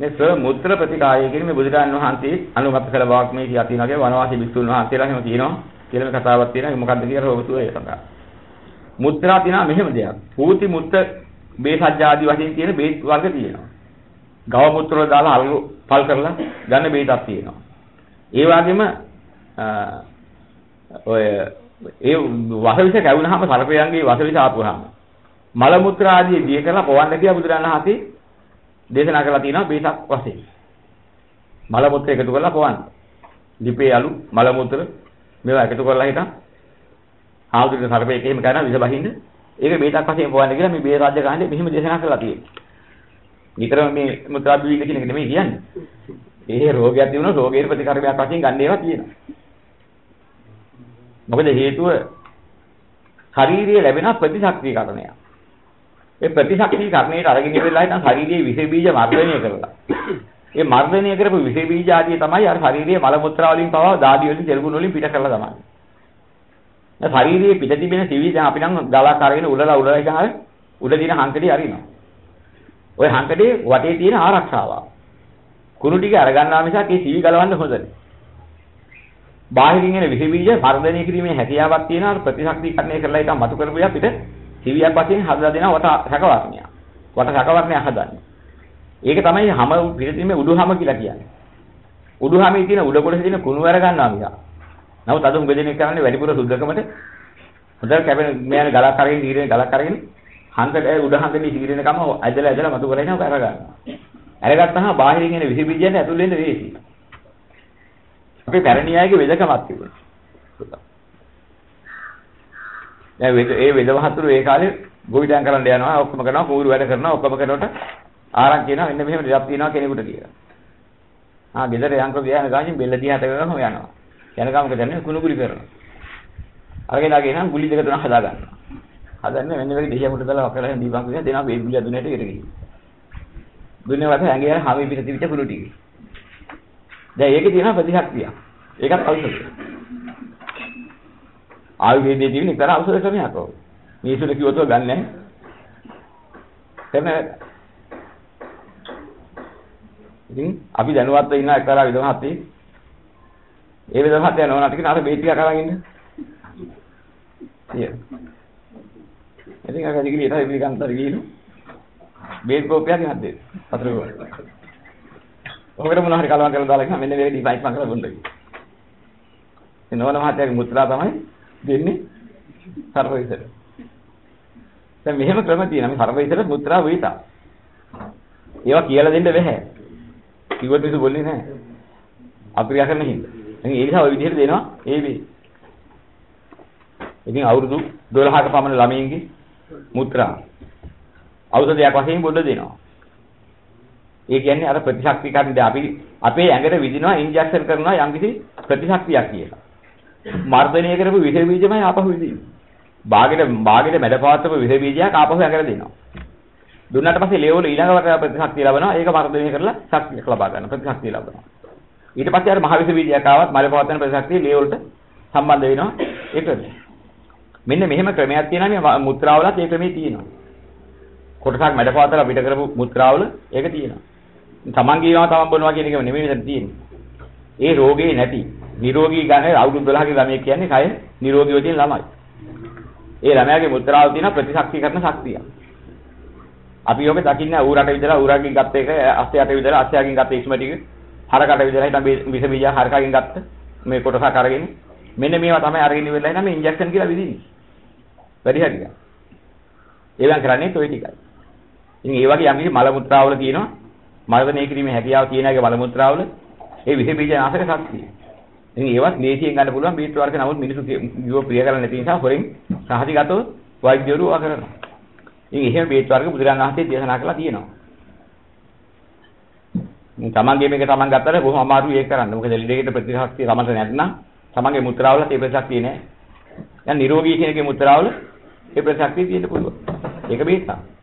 මේ මුත්‍ර ප්‍රතිකාරය කියන්නේ මේ බුදුරජාණන් වහන්සේ අනුමත කළ බවක් මේ කියා තියෙනවා වගේ වනවාසී භික්ෂුන් වහන්සේලා එහෙම කියනවා කියලා මේ කතාවක් තියෙනවා. මොකක්ද කියලා රෝගතුව ඒ සඳහා. මුත්‍රා තියෙනවා මෙහෙම දෙයක්. පූති මුත්‍ර බේසජ්ජ ආදී වශයෙන් තියෙන බේත් වර්ග තියෙනවා. ගව මුත්‍ර වල දාලා අලු පල් කරලා ගන්න බේතක් තියෙනවා. ඒ වගේම ඔය ඒ වසවිස කැවුනහම සර්පයන්ගේ වසවිස ආපුවාම මල මුත්‍ර ආදී දිය කරලා පොවන්න කියලා බුදුරජාණන් වහන්සේ දේශනා කරලා තියෙනවා බේසක් වශයෙන්. මල මුත්‍ර එකතු කරලා පොවන්න. ලිපේ අලු මල මුත්‍ර මේවා එකතු කරලා හිටන් ආවුදුන සර්පයෙක් එහෙම කරනවා විස බහින්න. ඒක බේතක් වශයෙන් පොවන්න කියලා මේ බේ රාජ්‍ය කාණ්ඩේ මෙහිම දේශනා කරලා තියෙනවා. නිතරම මේ මුත්‍රා බීජ කියන එක නෙමෙයි කියන්නේ. ඒ රෝගයක් තිබුණොත් රෝගයේ ප්‍රතිකාරයක් වශයෙන් ගන්න ඒවා තියෙනවා. මොකද හේතුව ශාරීරියේ ලැබෙන ප්‍රතිශක්තිකරණය. ඒ ප්‍රතිශක්තිකරණයට අරගෙන ඉවරලා හිටන් ශාරීරියේ විස බීජ මර්ධනය කරලා. ඒ මර්ධනය කරපු විස බීජ ආදී තමයි අර ශාරීරියේ මල මුත්‍රා වලින් පවා දාඩි වලින් තෙල්ගුණ වලින් පිට කරලා තමයි. දැන් ශාරීරියේ පිට තිබෙන සිවි දැන් අපි නම් ගලක් අරගෙන උලලා ඉඳන් උඩ දින හංකඩේ අරිනවා. ওই හංකඩේ වටේ තියෙන ආරක්ෂාව. කුණු ටික අරගන්නා මිසක් ඒ සිවි ගලවන්න හොඳ නැහැ. බාහිරින් එන විස බීජ මර්ධනය කිරීමේ හැකියාවක් තියෙනවා ප්‍රතිශක්තිකරණය කරලා ඉතින් මතු කරපු යා පිට සිවියක් වශයෙන් හදලා දෙනවා වට රැකවරණයක්. වට රැකවරණයක් හදන්නේ. ඒක තමයි හැම පිළිතිමේ උඩුහම කියලා කියන්නේ. උඩුහමේ තියෙන උඩ කොටසේ තියෙන කුණු අර ගන්නවා මිසක්. නමුත් අද උඹදෙනෙක් කරන්නේ වැඩිපුර සුද්ධකමට හොඳට කැපෙන මෙයානේ ගලක් අරගෙන දීරේ ගලක් අරගෙන හංකඩේ උඩ හංකඩේ දීරේන කම ඇදලා මතු කරගෙන අර ගන්නවා. අරගත්තාම බාහිරින් එන විස බීජයන් ඇතුල් වෙන්න වෙයි. අපේ පැරණි අයගේ වෙදකමක් තිබුණා. දැන් ඒ වෙදවහතුරු ඒ කාලේ ගොවිතැන් කරන්න යනවා ඔක්කොම කරනවා කූරු වැඩ කරනවා ඔක්කොම කරනකොට ආරංචි වෙනවා මෙන්න මෙහෙම දෙයක් තියෙනවා කෙනෙකුට කියලා. ගෙදර යන්කෝ ගියාම ගාමින් බෙල්ල දිහාට ගමම යනවා. යනකම් මොකද කරන්නේ කුණුගුලි කරනවා. අරගෙන ආගෙන ගුලි දෙක තුනක් හදා ගන්නවා. හදන්නේ මෙන්න මේක දෙහියකට දාලා වකලා දීපන් කියන දෙනවා මේ ගුලිය දුන්නට ඉර ගිහින්. දුන්නේ වට හැංගියන හැමි පිට තිබිච්ච කුණු ටික. දැන් ඒකේ තියෙන ප්‍රතිශක්තිය. ඒකත් ඖෂධය. ආයුර්වේදයේ තියෙන එක තරම් ඖෂධ ක්‍රමයක් ඕක. මේසුල කිව්වොත් ගන්න නැහැ. ඉතින් අපි දැනුවත්ව ඉන්න එක්තරා විදවහත්ති. ඒ විදවහත්ය නෝනාට කියන අර බේත් ටික අරන් ඉන්න. ඉතින් අර දිගිලි ඒතයි පිළිගන්තර ගිහිනු. බේත් කෝපයක් හදද. පතර ගෝ. ඔකට මොනවා හරි කලවම් කරලා දාලා මෙන්න මේක ඩිෆයින් කරලා බොන්න කිව්වා. ඒ නෝන මහත්තයාගේ මුත්‍රා තමයි දෙන්නේ සර්වවිසර. දැන් මෙහෙම ක්‍රම තියෙනවා. මේ සර්වවිසර මුත්‍රා වේතා. ඒවා කියලා දෙන්න බැහැ. කිව්වොත් මිසු બોලන්නේ නැහැ. අප්‍රියා කරන හින්දා. දැන් ඒ නිසා ওই විදිහට දෙනවා ඒ වේ. ඉතින් අවුරුදු 12ක පමණ ළමයින්ගේ මුත්‍රා ඖෂධයක් වශයෙන් බොන්න දෙනවා. ඒ කියන්නේ අර ප්‍රතිශක්තිකාරී දැන් අපි අපේ ඇඟට විදිනවා ඉන්ජෙක්ෂන් කරනවා යම්කිසි ප්‍රතිශක්තියක් කියලා. මර්ධනය කරපු විස බීජමයි ආපහු විදින්නේ. බාගෙට මැදපවත්වපු විස බීජයක් ආපහු ඇඟට දෙනවා. දුන්නාට පස්සේ ලේවල ඊළඟ ප්‍රතිශක්තිය ලබනවා. ඒක මර්ධනය කරලා ශක්තියක් ලබා ගන්න ප්‍රතිශක්තිය ලබනවා. ඊට පස්සේ අර මහ විස බීජයක් ආවත් මැදපවත්වන ප්‍රතිශක්තිය ලේවලට සම්බන්ධ වෙනවා. ඒකද මෙන්න මෙහෙම ක්‍රමයක් තියෙනවා මේ මුත්‍රාවලත් ඒ ක්‍රමේ තියෙනවා. කොටසක් මැදපවත්වලා පිට කරපු මුත්‍රාවල ඒක තියෙනවා. තමන්ගේම තමන් බොනවා කියන එකම නෙමෙයි මෙතන තියෙන්නේ. ඒ රෝගේ නැති නිරෝගී ගන්න අවුරුදු 12ක ළමයෙක් කියන්නේ කය නිරෝගීව තියෙන ළමයි. ඒ ළමයාගේ මුත්‍රාව තියෙන ප්‍රතිශක්තිකරණ ශක්තිය. අපි යෝගේ දකින්නේ ඌරට විදලා ඌරගෙන් ගත්ත එක අස්සයට විදලා අස්සයගෙන් ගත්ත ඉස්ම ටික හරකට විදලා හිටන් විස බීජ හරකගෙන් ගත්ත මේ කොටසක් අරගෙන මෙන්න මේවා තමයි අරගෙන ඉවරලා ඉන්න මේ ඉන්ජෙක්ෂන් කියලා විදින්නේ. වැඩි හරියට. ඒවන් කරන්නේ toy ටිකයි. ඉතින් ඒ වගේ යම්කිසි මල මුත්‍රාවල තියෙනවා මර්ධනය කිරීමේ හැකියාව තියෙන අයගේ මල මුත්‍රාවල ඒ විස බීජ නාශක ශක්තිය. ඉතින් ඒවත් ලේසියෙන් ගන්න පුළුවන් බීට් වර්ග නමුත් මිනිස්සු ජීව ප්‍රිය කරන්නේ නැති නිසා හොරෙන් සාහිතිගතව වෛද්‍යවරු කරනවා. ඉතින් එහෙම බීට් වර්ග බුදුරජාණන් වහන්සේ දේශනා කළා තියෙනවා. තමන්ගේ මේක තමන් ගත්තට බොහොම අමාරුයි ඒක කරන්න. මොකද ලෙඩේකට ප්‍රතිශක්තිය තමන්ට නැත්නම් තමන්ගේ මුත්‍රාවල ඒ ප්‍රතිශක්තිය නැහැ. දැන් නිරෝගී කෙනෙකුගේ මුත්‍රාවල ඒ ප්‍රතිශක්තිය තියෙන්න පුළුවන්. ඒක බේසක්.